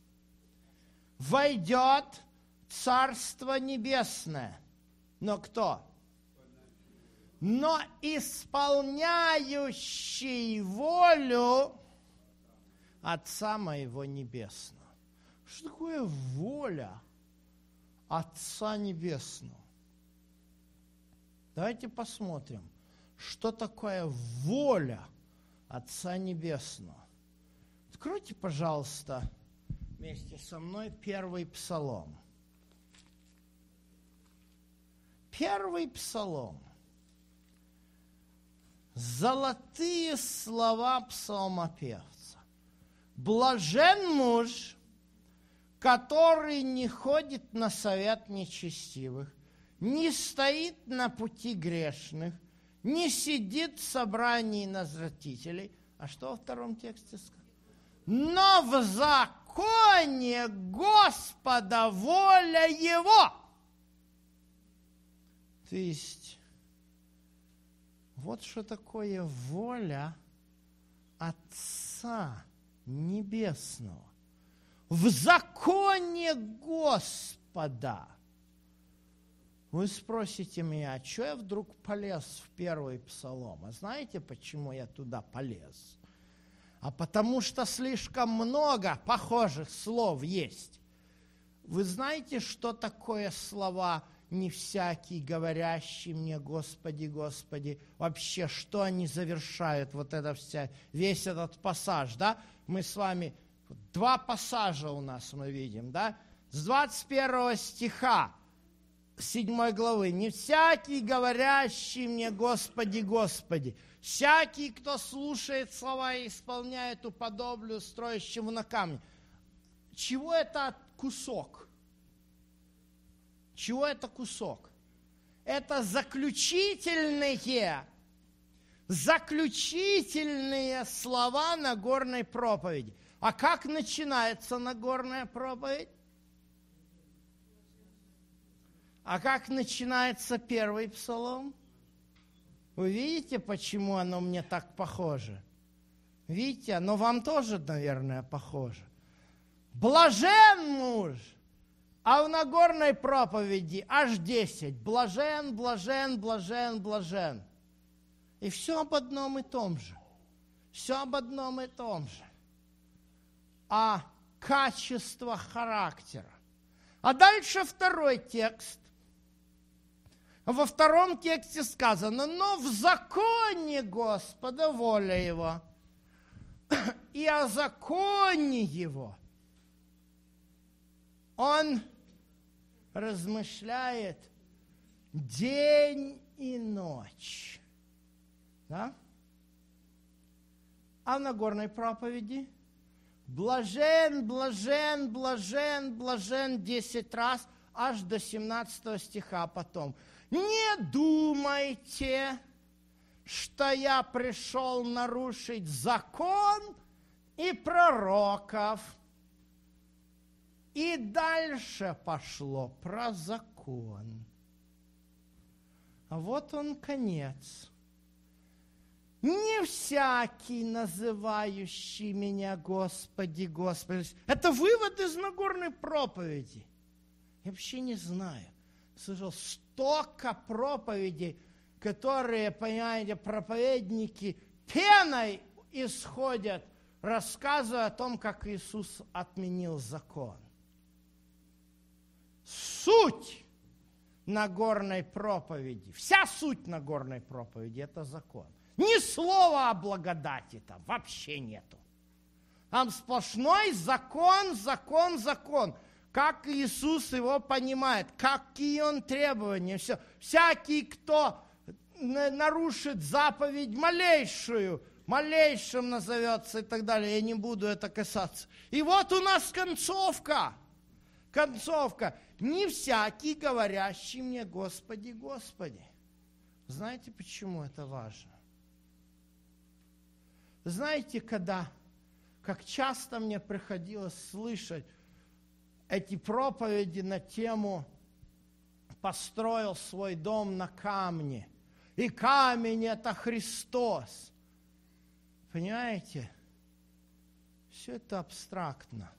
войдет в Царство Небесное». Но кто? Но исполняющий волю Отца моего Небесного. Что такое воля Отца Небесного? Давайте посмотрим, что такое воля Отца Небесного. Откройте, пожалуйста, вместе со мной первый Псалом. Первый Псалом. Золотые слова псалмопевца. Блажен муж, который не ходит на совет нечестивых, не стоит на пути грешных, не сидит в собрании развратителей. А что во втором тексте сказано? Но в законе Господа воля его. То есть, вот что такое воля Отца Небесного. В законе Господа. Вы спросите меня, а что я вдруг полез в первый Псалом? А знаете, почему я туда полез? А потому что слишком много похожих слов есть. Вы знаете, что такое слова «не всякий, говорящий мне, Господи, Господи»? Вообще, что они завершают, вот это вся, весь этот пассаж, да? Мы с вами, два пассажа у нас мы видим, да? С двадцать первого стиха седьмой главы. «Не всякий, говорящий мне, Господи, Господи, всякий, кто слушает слова и исполняет, уподоблю строящему на камне». Чего это кусок? Чего это кусок? Это заключительные, заключительные слова Нагорной проповеди. А как начинается Нагорная проповедь? А как начинается первый Псалом? Вы видите, почему оно мне так похоже? Видите, оно вам тоже, наверное, похоже. Блажен муж! А в Нагорной проповеди аж десять. Блажен, блажен, блажен, блажен. И все об одном и том же. Все об одном и том же. А качество характера. А дальше второй текст. Во втором тексте сказано: но в законе Господа воля его, и о законе его он размышляет день и ночь. Да? А в Нагорной проповеди блажен, блажен, блажен, блажен десять раз, аж до семнадцатого стиха потом. «Не думайте, что я пришел нарушить закон и пророков». И дальше пошло про закон. А вот он конец. «Не всякий, называющий меня Господи, Господи». Это вывод из Нагорной проповеди. Я вообще не знаю. Слышал столько проповедей, которые, понимаете, проповедники пеной исходят, рассказывая о том, как Иисус отменил закон. Суть Нагорной проповеди, вся суть Нагорной проповеди – это закон. Ни слова о благодати там вообще нету. Там сплошной закон, закон, закон. Как Иисус его понимает, какие он требования. Все. Всякий, кто нарушит заповедь малейшую, малейшим назовется и так далее. Я не буду это касаться. И вот у нас концовка. Концовка. Не всякий, говорящий мне Господи, Господи. Знаете, почему это важно? Знаете, когда, как часто мне приходилось слышать эти проповеди на тему «Построил свой дом на камне», и камень – это Христос. Понимаете? Все это абстрактно.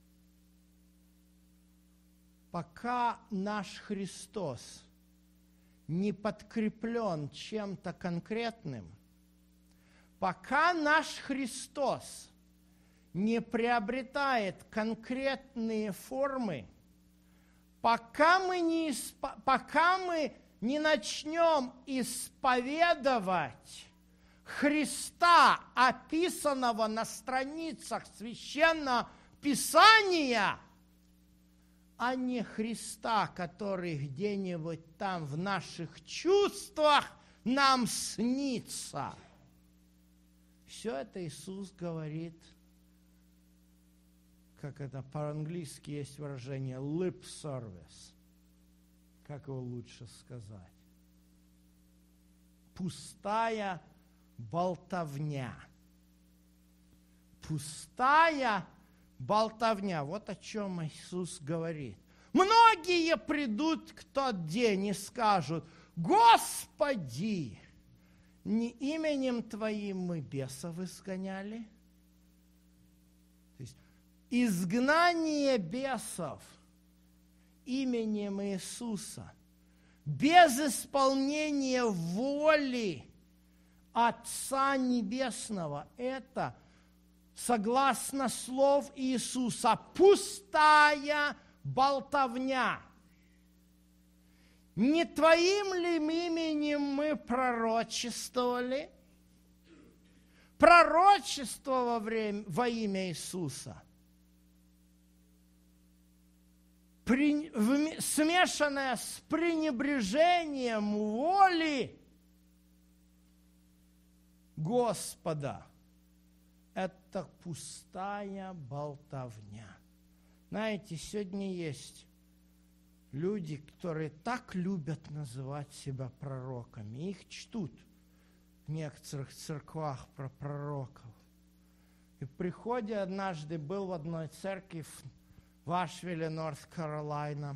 Пока наш Христос не подкреплен чем-то конкретным, пока наш Христос не приобретает конкретные формы, пока мы не, исп... пока мы не начнем исповедовать Христа, описанного на страницах Священного Писания, а не Христа, который где-нибудь там в наших чувствах нам снится. Все это Иисус говорит, как это по-английски есть выражение lip service. Как его лучше сказать? Пустая болтовня. Пустая болтовня. Вот о чем Иисус говорит. Многие придут в тот день и скажут: Господи, не именем Твоим мы бесов изгоняли? То есть изгнание бесов именем Иисуса без исполнения воли Отца Небесного – это, согласно слов Иисуса, пустая болтовня. Не Твоим ли именем мы пророчествовали? Пророчество во, время, во имя Иисуса, при, в, смешанное с пренебрежением воли Господа, это пустая болтовня. Знаете, сегодня есть люди, которые так любят называть себя пророками. Их чтут в некоторых церквах про пророков. И в приходе однажды был в одной церкви в Ашвилле, Норт-Каролайна.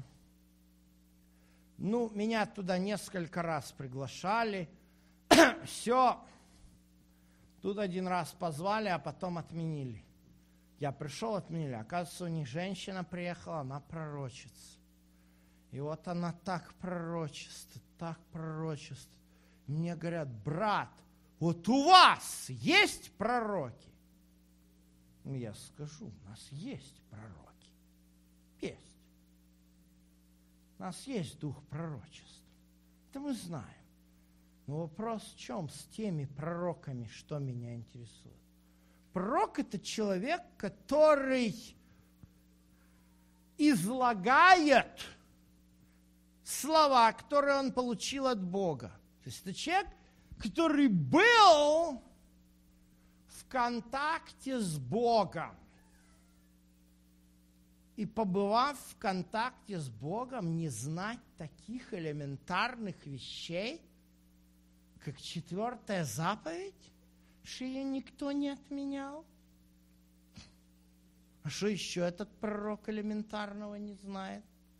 Ну, меня туда несколько раз приглашали. Все. Тут один раз позвали, а потом отменили. Я пришел, отменили. Оказывается, у них женщина приехала, она пророчица. И вот она так пророчествует, так пророчествует. Мне говорят: брат, вот у вас есть пророки? Я скажу: у нас есть пророки. Есть. У нас есть дух пророчества. Это мы знаем. Но вопрос в чем? С теми пророками, что меня интересует. Пророк – это человек, который излагает слова, которые он получил от Бога. То есть это человек, который был в контакте с Богом. и побывав в контакте с Богом, не знать таких элементарных вещей, как четвертая заповедь, что ее никто не отменял? А что еще этот пророк элементарного не знает?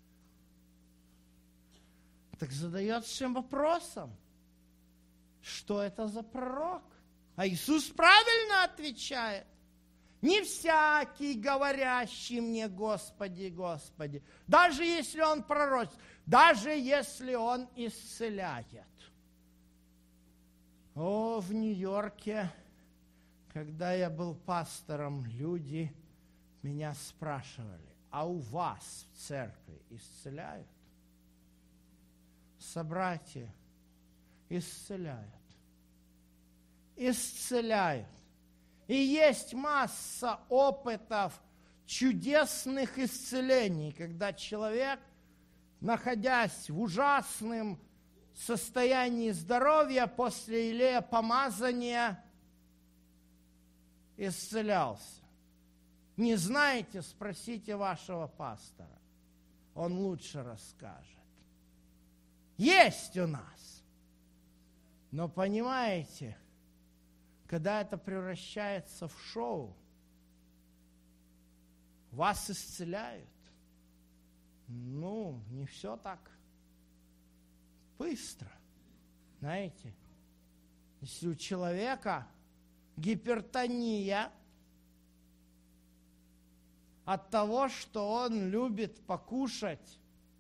Так задается вопросом, что это за пророк? А Иисус правильно отвечает. Не всякий, говорящий мне, Господи, Господи, даже если он пророк, даже если он исцеляет. О, в Нью-Йорке, когда я был пастором, люди меня спрашивали, а у вас в церкви исцеляют? Собратья исцеляют. Исцеляют. И есть масса опытов чудесных исцелений, когда человек, находясь в ужасном состоянии здоровья, после илея помазания исцелялся. Не знаете, спросите вашего пастора. Он лучше расскажет. Есть у нас. Но понимаете, когда это превращается в шоу, вас исцеляют. Ну, не все так быстро. Знаете, если у человека гипертония от того, что он любит покушать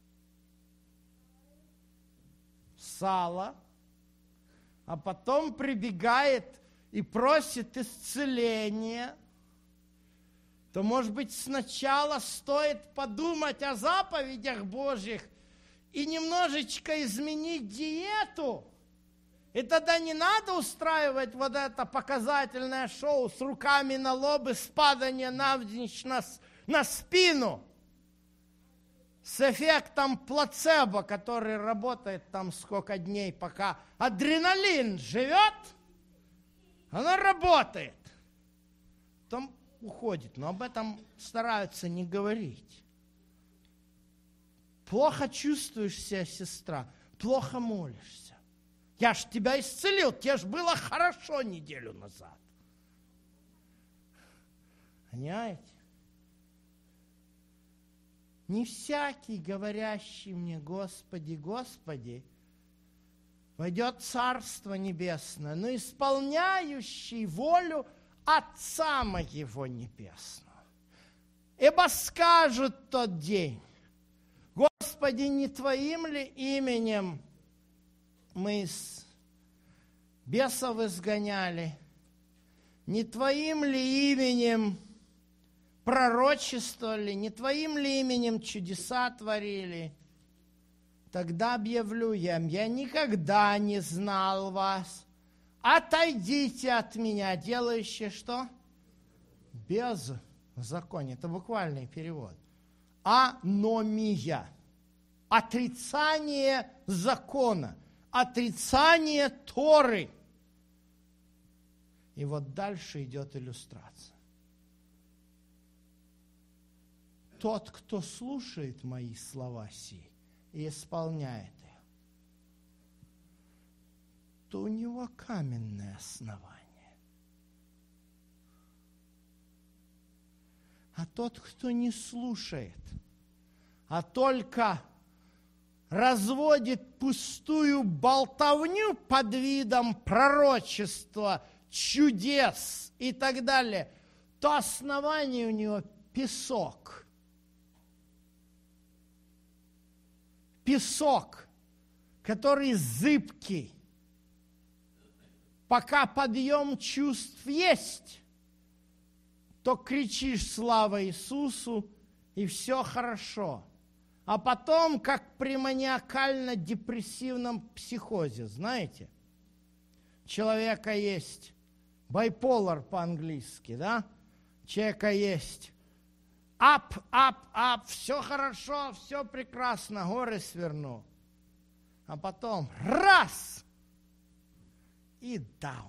сало, а потом прибегает и просит исцеления, то, может быть, сначала стоит подумать о заповедях Божьих и немножечко изменить диету. И тогда не надо устраивать вот это показательное шоу с руками на лоб и с падания навзничь на, на спину с эффектом плацебо, который работает там сколько дней, пока адреналин живет, оно работает. Потом уходит, но об этом стараются не говорить. Плохо чувствуешь себя, сестра, плохо молишься. Я ж тебя исцелил, тебе ж было хорошо неделю назад. Понимаете? Не всякий, говорящий мне, Господи, Господи, войдет в Царство Небесное, но исполняющий волю Отца Моего Небесного. Ибо скажут тот день: Господи, не Твоим ли именем мы из бесов изгоняли? Не Твоим ли именем пророчествовали? Не Твоим ли именем чудеса творили? Тогда объявлю я им: я никогда не знал вас. Отойдите от меня, делающие что? Беззаконие. Это буквальный перевод. Аномия. Отрицание закона. Отрицание Торы. И вот дальше идет иллюстрация. Тот, кто слушает мои слова сии и исполняет их, то у него каменное основание. А тот, кто не слушает, а только разводит пустую болтовню под видом пророчества, чудес и так далее, то основание у него песок. Песок, который зыбкий. Пока подъем чувств есть, то кричишь слава Иисусу, и все хорошо. А потом, как при маниакально-депрессивном психозе, знаете, у человека есть bipolar по-английски, да? У человека есть up, up, up, все хорошо, все прекрасно, горы сверну. А потом раз и даун.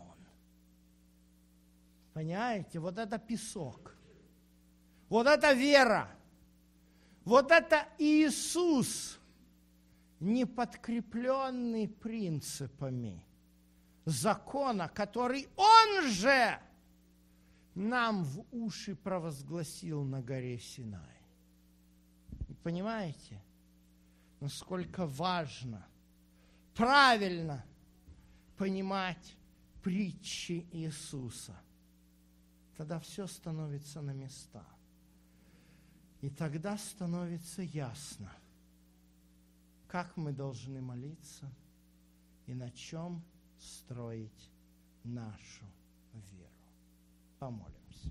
Понимаете, вот это песок. Вот это вера. Вот это Иисус, не подкрепленный принципами закона, который Он же нам в уши провозгласил на горе Синай. Вы понимаете, насколько важно правильно понимать притчи Иисуса? Тогда все становится на места. И тогда становится ясно, как мы должны молиться и на чем строить нашу веру. Помолимся.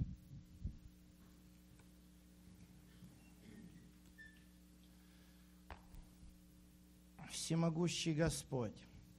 Всемогущий Господь,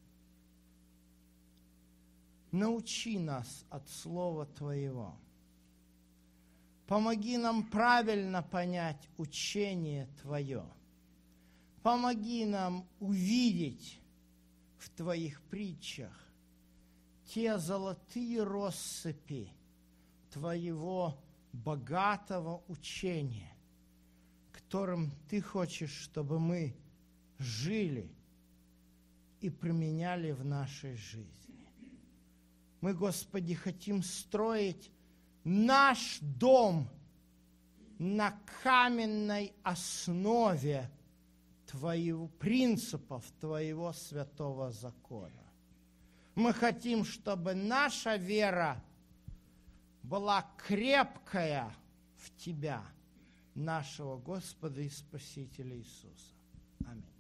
научи нас от Слова Твоего. Помоги нам правильно понять учение Твое. Помоги нам увидеть в Твоих притчах те золотые россыпи Твоего богатого учения, которым Ты хочешь, чтобы мы жили и применяли в нашей жизни. Мы, Господи, хотим строить наш дом на каменной основе Твоего принципов, Твоего святого закона. Мы хотим, чтобы наша вера была крепкая в Тебя, нашего Господа и Спасителя Иисуса. Аминь.